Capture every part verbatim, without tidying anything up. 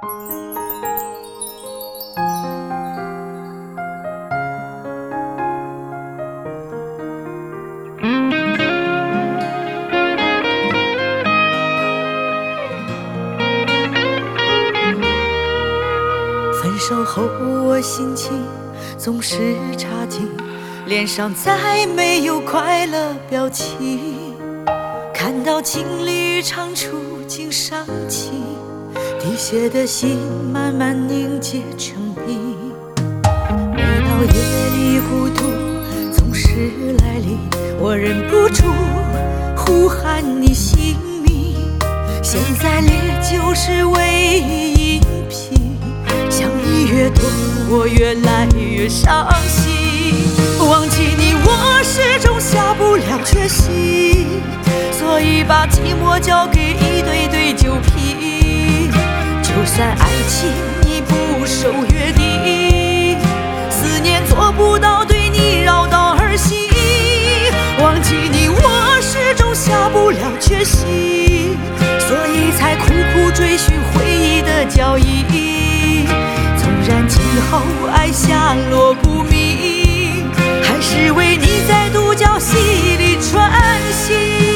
分手后我心情总是差劲，脸上再没有快乐表情，看到情侣长处竟伤情，滴血的心慢慢凝结成冰。每到夜里孤独总是来临，我忍不住呼喊你姓名。现在烈酒是唯一饮品，想你越多我越来越伤心。忘记你我始终下不了决心，所以把寂寞交给一对对酒瓶。就算爱情你不守约定，思念做不到对你绕道而行。忘记你我始终下不了决心，所以才苦苦追寻回忆的脚印。纵然今后爱下落不明，还是为你在独角戏里穿行。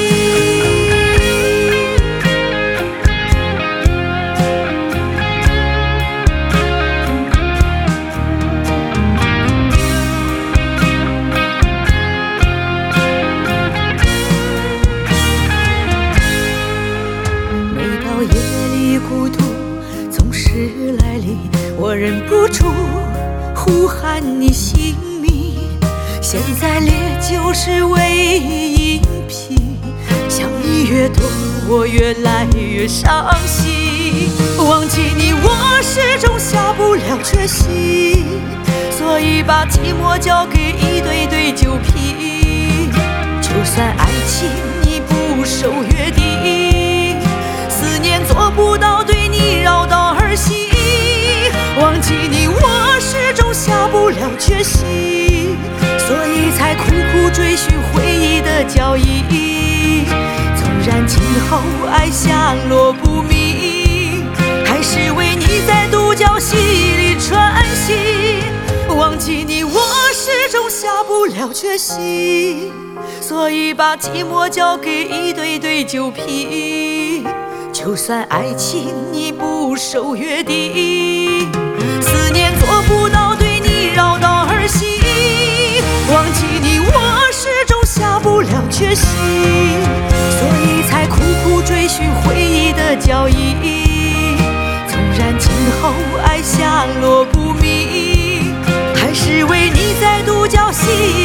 我忍不住呼喊你姓名，现在烈酒是唯一饮品，想你越多我越来越伤心。忘记你我始终下不了决心，所以把寂寞交给一对对酒瓶。就算爱情你不守约定，思念做不到对你绕道而行。忘记你我始终下不了决心，所以才苦苦追寻回忆的脚印。纵然今后爱下落不明，还是为你在独角戏里穿行。忘记你我始终下不了决心，所以把寂寞交给一对对酒瓶。就算爱情你不守约定，思念做不到对你绕道而行。忘记你我始终下不了决心，所以才苦苦追寻回忆的脚印。纵然今后爱下落不明，还是为你在独角戏